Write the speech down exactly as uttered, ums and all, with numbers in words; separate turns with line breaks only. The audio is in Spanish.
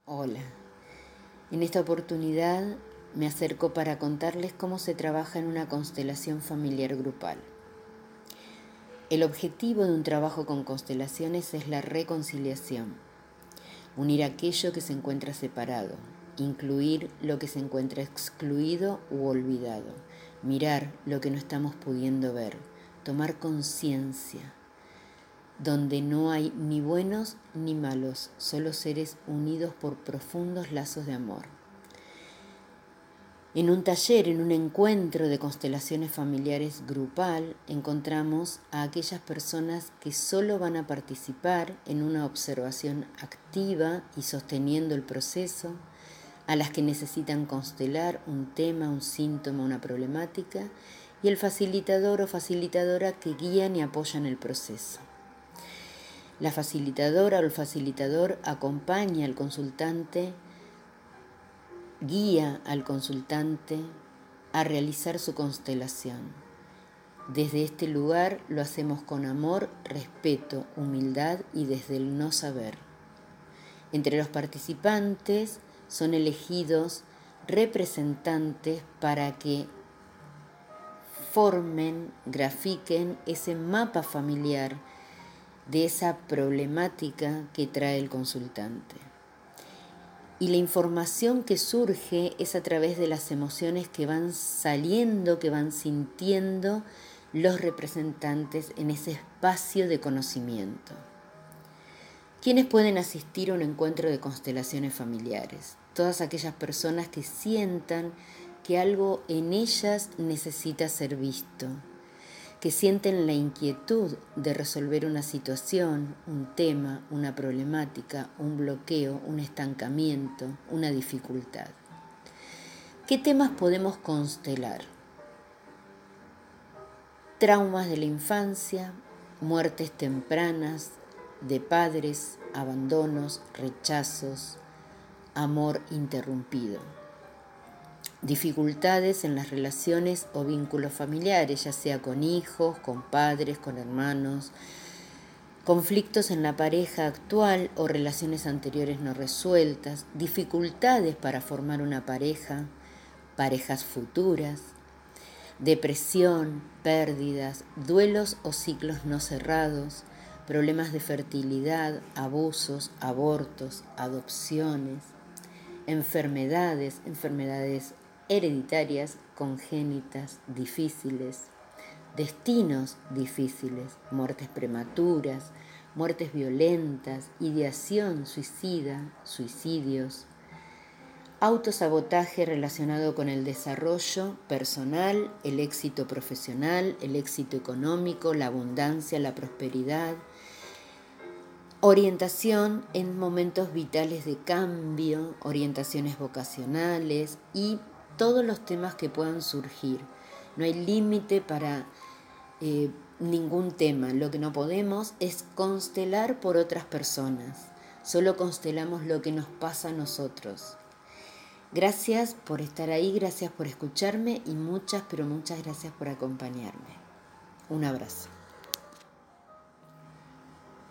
Hola, en esta oportunidad me acerco para contarles cómo se trabaja en una constelación familiar grupal. El objetivo de un trabajo con constelaciones es la reconciliación, unir aquello que se encuentra separado, incluir lo que se encuentra excluido u olvidado, mirar lo que no estamos pudiendo ver, tomar conciencia, donde no hay ni buenos ni malos, solo seres unidos por profundos lazos de amor. En un taller, en un encuentro de constelaciones familiares grupal, encontramos a aquellas personas que solo van a participar en una observación activa y sosteniendo el proceso, a las que necesitan constelar un tema, un síntoma, una problemática, y el facilitador o facilitadora que guían y apoyan el proceso. La facilitadora o el facilitador acompaña al consultante, guía al consultante a realizar su constelación. Desde este lugar lo hacemos con amor, respeto, humildad y desde el no saber. Entre los participantes son elegidos representantes para que formen, grafiquen ese mapa familiar de esa problemática que trae el consultante. Y la información que surge es a través de las emociones que van saliendo, que van sintiendo los representantes en ese espacio de conocimiento. ¿Quiénes pueden asistir a un encuentro de constelaciones familiares? Todas aquellas personas que sientan que algo en ellas necesita ser visto, que sienten la inquietud de resolver una situación, un tema, una problemática, un bloqueo, un estancamiento, una dificultad. ¿Qué temas podemos constelar? Traumas de la infancia, muertes tempranas de padres, abandonos, rechazos, amor interrumpido. Dificultades en las relaciones o vínculos familiares, ya sea con hijos, con padres, con hermanos, conflictos en la pareja actual o relaciones anteriores no resueltas, dificultades para formar una pareja, parejas futuras, depresión, pérdidas, duelos o ciclos no cerrados, problemas de fertilidad, abusos, abortos, adopciones, enfermedades, enfermedades hereditarias, congénitas, difíciles, destinos difíciles, muertes prematuras, muertes violentas, ideación suicida, suicidios, autosabotaje relacionado con el desarrollo personal, el éxito profesional, el éxito económico, la abundancia, la prosperidad, orientación en momentos vitales de cambio, orientaciones vocacionales y todos los temas que puedan surgir. No hay límite para eh, ningún tema. Lo que no podemos es constelar por otras personas. Solo constelamos lo que nos pasa a nosotros. Gracias por estar ahí, gracias por escucharme y muchas, pero muchas gracias por acompañarme. Un abrazo.